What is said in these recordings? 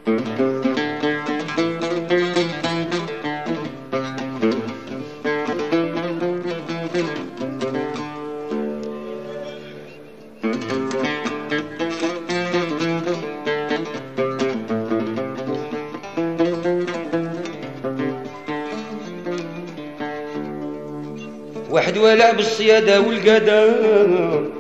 واحد والع بالصيادة والقدم،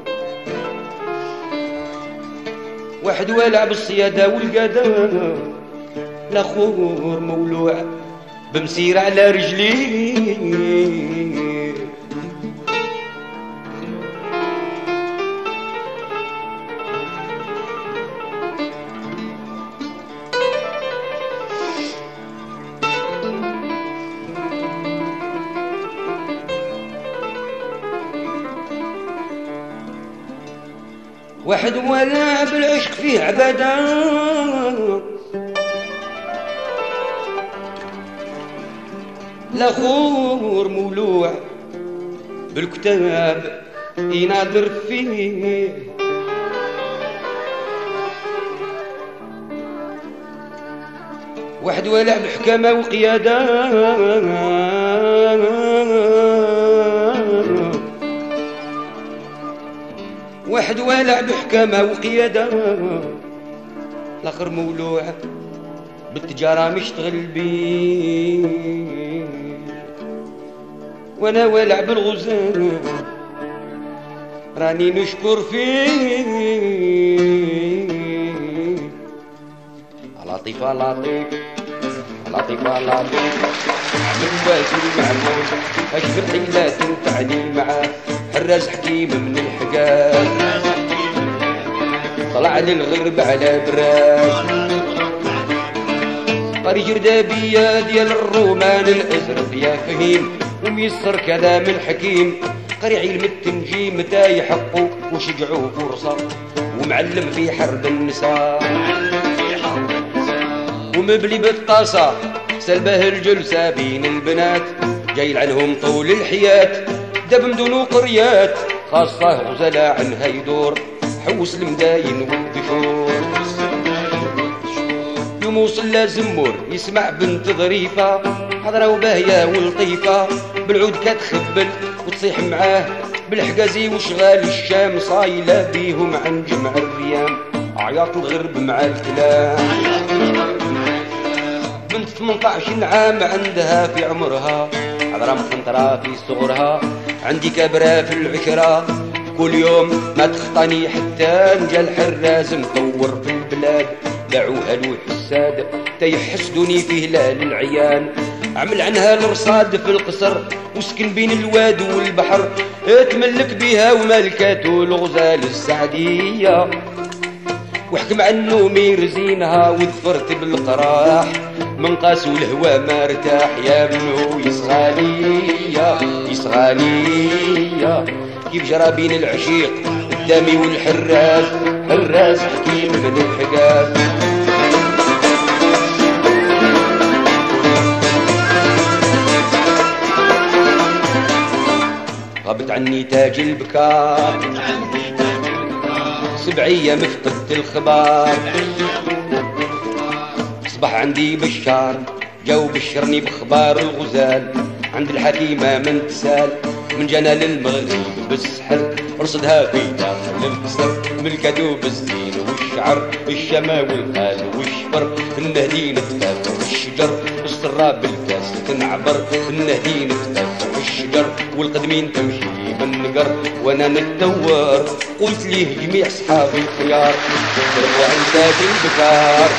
واحد والع بالصيادة والقدم، لاخور مولوع بمسير على رجليه. واحد والع بالعشق فيه عبادة، لاخور مولوع بالكتاب يناظر فيه. واحد والع بحكامة وقيادة، واحد والع بحكامة وقيادة، الاخر مولوع بالتجارة مشتغل بيه. وانا والع بالغزال راني نشكر فيه. لطيف لطيف لطيف لطيف من وازن معمول، اشبر حيلات تنفعني معاه، حراز حكيم من الحقال طلع للغرب على براس. قاري جردابية ديال الرومان الازرق يا فهيم، وميسر كلام الحكيم، قاري علم التنجيم تا يحقوا وشجعوا فرصة، ومعلم في حرب النساء، ومبلي بالطاسة سلبه الجلسة بين البنات، جاي عنهم طول الحياة دب مدن وقريات، خاصة غزلاء عنها يدور حوس المداين والدشور. يوم وصل زمور يسمع بنت ظريفة حضرة وباهية ولطيفة، بالعود كتخبل وتصيح معاه بالحجازي وشغال الشام، صايلة بيهم عن جمع الريام، عياط الغرب مع الكلام. بنت 18 عام عندها في عمرها، حضرة مخنطرة في صغرها، عندي كبرة في العشرة، كل يوم ما تخطني حتى نجا الحراز مطور في البلاد، دعوها الوحساد تيحسدوني في هلال العيان، عمل عنها الرصاد في القصر وسكن بين الواد والبحر، اتملك بها وملكته الغزال السعدية، وحكم عنه ميرزينها وذفرت بالقراح، من قاسو الهوى ما ارتاح يا منو يصغالية يصغالية. كيف جرى بين العشيق الدامي والحراز، حراز حكيم من الحجاز. غابت عني تاج البكار، 7 أيام فقدت الخبار، صبح عندي بشار جاو بشرني بخبار الغزال، عند الحكيمة من تسال، من جانا للمغرب بالسحر، رصدها في داخل القصر، ملكته بالزين والشعر، الشما والخال والشفر، النهدين تفاف والشجر، السراب بالكاس تنعبر، النهدين تفاف والشجر، والقدمين تمشي بالنقر، وانا نتدور قلت ليه جميع صحابي الخيار، تربوا عن تاج البكار،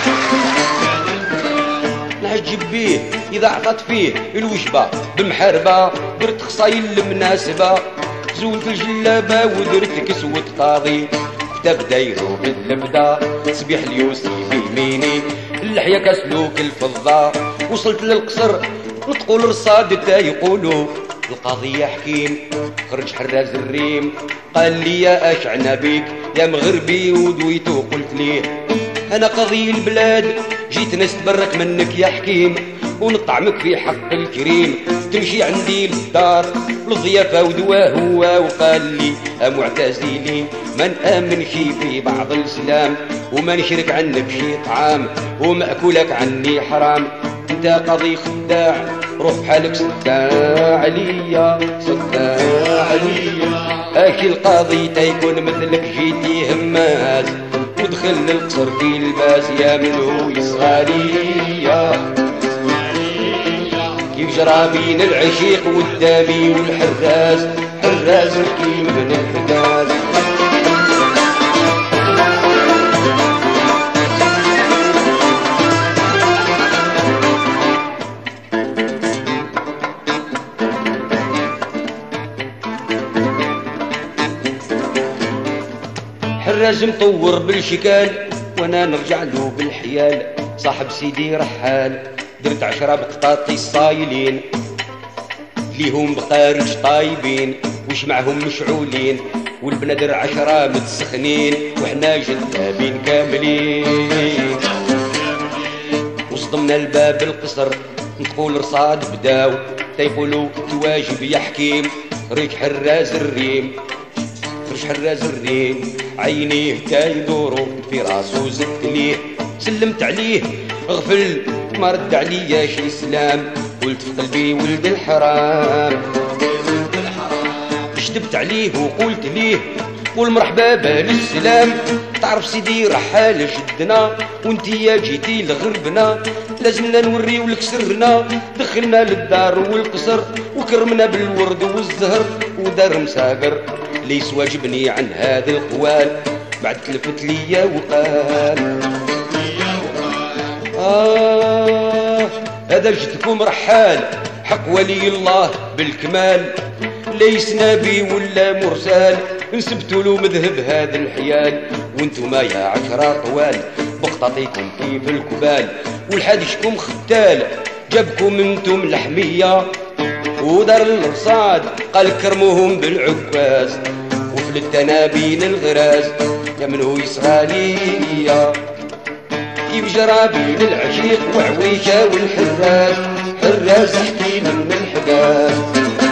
نعجب بيه إذا عطت فيه الوجبة بمحاربة، درت خصايل المناسبة، زولت الجلابة ودرت كسوة قاضي، كتاب دايرو باللبدة، تصبيح اليوسي بيميني، اللحية كسلوك الفضة، وصلت للقصر نتقول رصاد تا يقولوا القاضي يا حكيم، خرج حراز الريم قال لي يا أشعنا بيك يا مغربي، ودويتو قلت ليه أنا قاضي البلاد، جيت نستبرك منك يا حكيم، ونطعمك في حق الكريم. تمشي عندي للدار للضيافة ودواه هو وقال لي معتزلين ما نآمنش في بعض الإسلام وما نشرك عنك شي طعام ومأكولك عني حرام. انت قاضي خداع روح بحالك صداع عليا صداع عليا. اكي القاضي تيكون مثلك جيتي هماز ودخل القصر في الباس يا منو يصغاليا. كيف جرى بين العشيق والدامي والحراز حراز كيف من الحجاز. حراز مطور بالشكال وانا نرجع له بالحيال. صاحب سيدي رحال درت 10 بقطاطي صايلين ليهم بخارج طايبين وش معهم مشعولين والبنادر 10 متسخنين وحنا جذابين كاملين. وصدمنا الباب القصر نقول رصاد بداو تيقولوا تواجب يا حكيم ريك حراز الريم. فرش حراز الريم عينيه تايدورو في راسو زدت ليه سلمت عليه غفل ما رد عليا شي سلام. قلت في قلبي ولد الحرام شدبت عليه وقلت ليه قول مرحبا بالسلام. تعرف سيدي رحال شدنا وانتي يا جيتي لغربنا لازمنا نوريو لك سرنا. دخلنا للدار والقصر وكرمنا بالورد والزهر ودار مساقر ليس واجبني عن هذا القوال. بعد تلفت ليا وقال هذا جدكم رحال حق ولي الله بالكمال ليس نبي ولا مرسال نسبتوا له مذهب هذا الحيال. وانتما يا 10 طوال بقطاطيكم كيف الكبال والحادشكم ختال جابكم انتم لحمية ودار الرصاد قال كرموهم بالعكاز وفي التنابين الغراز يا منو يصغاليا. كيف جرى بين العشيق وعويشة والحراز حراز حكي من الحجاز.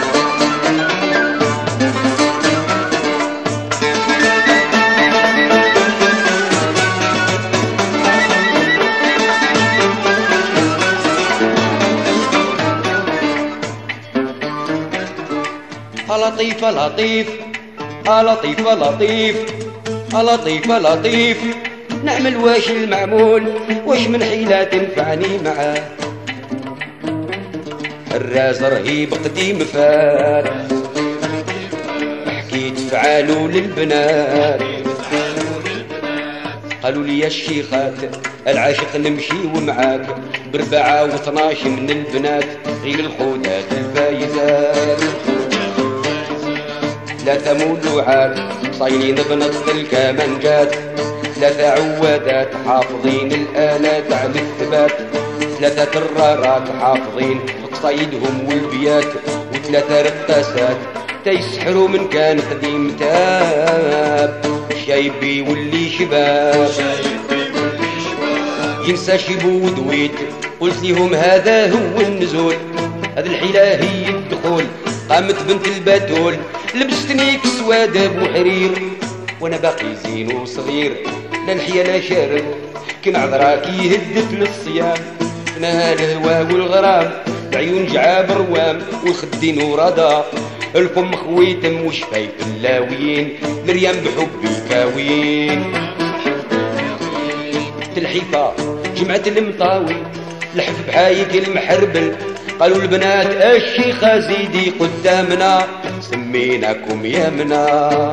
لطيف لطيف لطيف لطيف لطيف لطيف نعمل واش المعمول واش من حيلة تنفعني معاه. الراز رهيب قديم فارس حكيت فعالو للبنات قالوا لي يا الشيخات العاشق نمشي ومعاك ب4 و12 من البنات غير الخودات الفايزات. 3 مولوعات صايلين بنص الكمانجات 3 عوادات حافظين الآلات على الثبات 3 ترارات حافظين قصايدهم والبيات و3 رقاسات تيسحروا من كان قديم تاب شايبي واللي شباب ينسى شبو ودويت قلت لهم هذا هو النزول هذا الحيلة هي الدخول. قامت بنت البتول لبستني كسوة داب وحرير وانا باقي زين وصغير لا الحيا لا شارب كن عذراك يهدف للصيام فنها الهوا والغرام بعيون جعاب روام والخدين ورضا الفم خويتم وشفايف اللاويين مريم بحبي كاويين. الحيفا جمعة المطاوي لحف بحايك المحربل قالوا البنات الشيخة زيدي قدامنا سميناكم يمنا.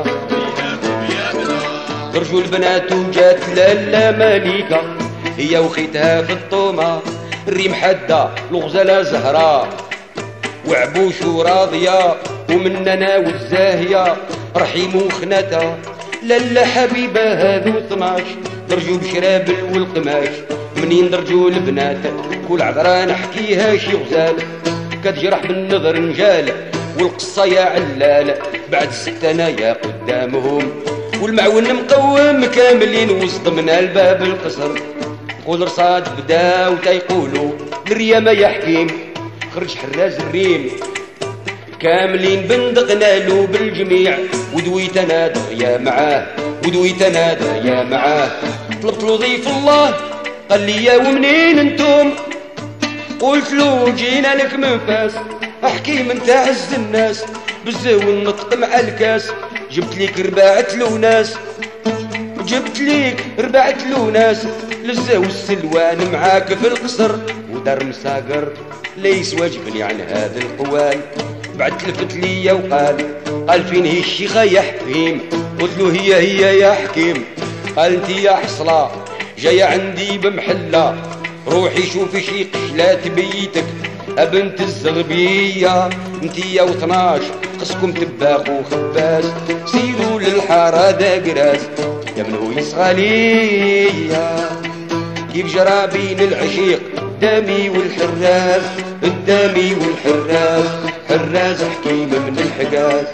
خرجوا البنات وجات لالا مليكة هي وخيتها في الطومة الريم حدة الغزالة زهراء وعبوش راضية ومننا والزاهية رحيم وخناتها لالا حبيبة هذو 12 درجوا بشرابل والقماش منين درجوا البنات كل عذرا نحكيها شي غزال كتجرح بالنظر نجال والقصة يا علال بعد 6 أنايا قدامهم والمعون مقوم كاملين وسط من الباب القصر تقول رصاد بداو تيقولوا مريم يا حكيم خرج حراز الريم كاملين بندق نالوا بالجميع ودويت انا دغيا معاه ودويت انا دغيا معاه طلبت له ضيف الله قال لي يا ومنين انتم قلت له جينا لك من فاس حكيم انت عز الناس بالزو النطق مع الكاس جبت ليك رباعة لوناس جبت ليك رباعة لوناس للزو السلوان معاك في القصر ودار مساقر ليس واجبني عن هذا القوال بعد تلفت ليا قال فين هي الشيخة يا حكيم قلت له هي يا حكيم قال انت يا حصلة جاية عندي بمحلة روحي شوفي شي قشلات بيتك ابنت الزغبية انت يا و12 خصكم تباخ وخباز سيروا للحارة داقراز يا من هو يصغى ليا كيف جرى بين العشيق الدامي والحراز الدامي والحراز حراز حكيم من الحجاز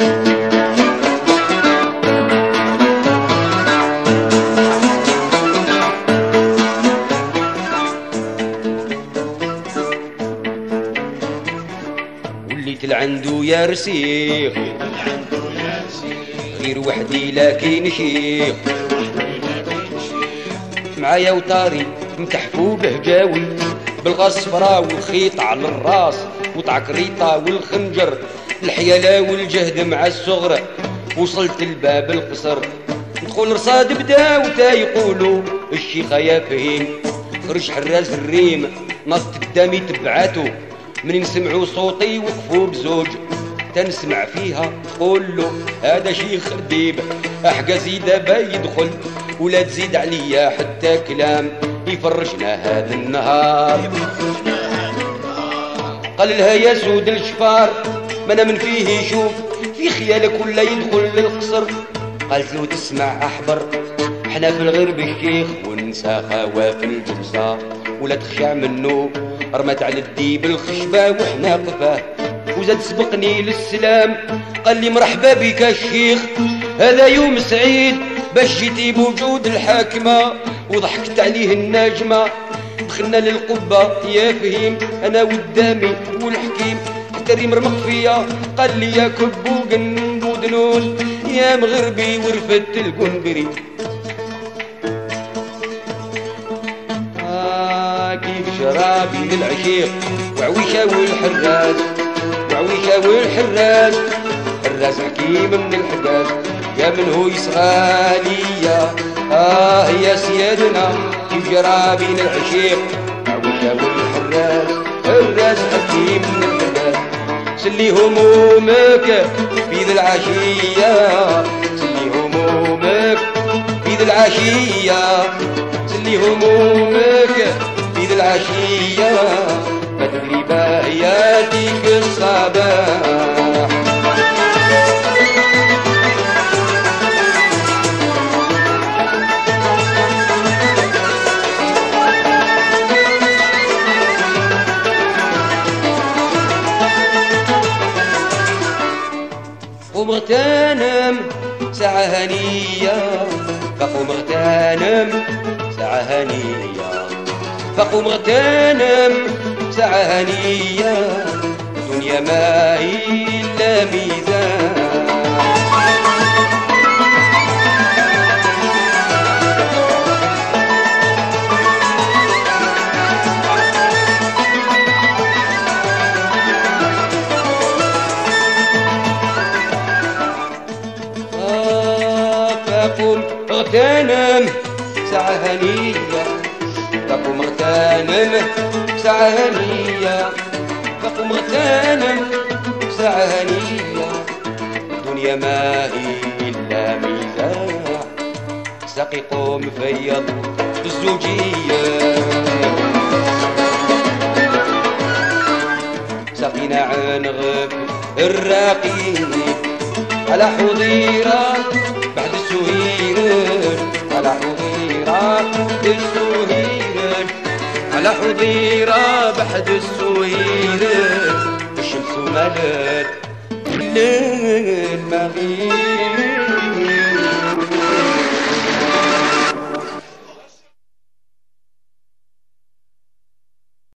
وليت لعندو يا رسيخ غير وحدي لكن شيخ معايا وطاري متحفو بهجاوي بالغصفرة والخيط على الراس وطعكريطة والخنجر الحيالة والجهد مع الصغر وصلت الباب القصر ندخل رصاد بدا وتا يقولوا الشيخة يا فهيم خرج حراز الريم نط قدامي تبعاتو من سمعوا صوتي وقفوا بزوج تنسمع فيها تقول له هذا شيخ خديب احقى زيدة با يدخل ولا تزيد عليا حتى كلام يفرجنا هذا النهار قال لها يا سود الشفار ما انا من فيه يشوف في خيالك ولا يدخل للقصر قالت له تسمع احبر احنا في الغرب الشيخ ونسى خواف الجلسة ولا تخشع منه رمت على الديب الخشبة وحنا قفاه وزاد سبقني للسلام قال لي مرحبا بك الشيخ هذا يوم سعيد باش جيتي بوجود الحاكمة وضحكت عليه الناجمة دخلنا للقبة يا فهيم انا والدامي والحكيم التري مرمق فيا قال لي يا كبو قنبو دنون يا مغربي ورفدت القنبري كيف شرابي للعشيق وعويشة والحراز وعويشة والحراز حراز حكيم من الحجاز يا من هو يسغالية يا سيادنا كيف جرابي للعشيق وعويشة والحراز حراز حكيم من الحجاز سلي همومك في ذي العشية سلي همومك في ذي العشية سلي همومك في ذي العشية ما تدري باهياتك الصباح قوم اغتنم ساعة هنية فقوم اغتنم ساعة هنية فقوم اغتنم ساعة هنية الدنيا ما هي إلا ميزان فقوم اغتنم ساعة هنية فقوم اغتنم ساعة هنية فقوم اغتنم ساعة هنية الدنيا ما هي إلا ميزان ساقي قوم فيض بالزوجية ساقينا عن غف الراقين على حضيرة بعد السهير على حضيرة السهير على حضيرة بعد السهير الشمس ملت الليل مغيب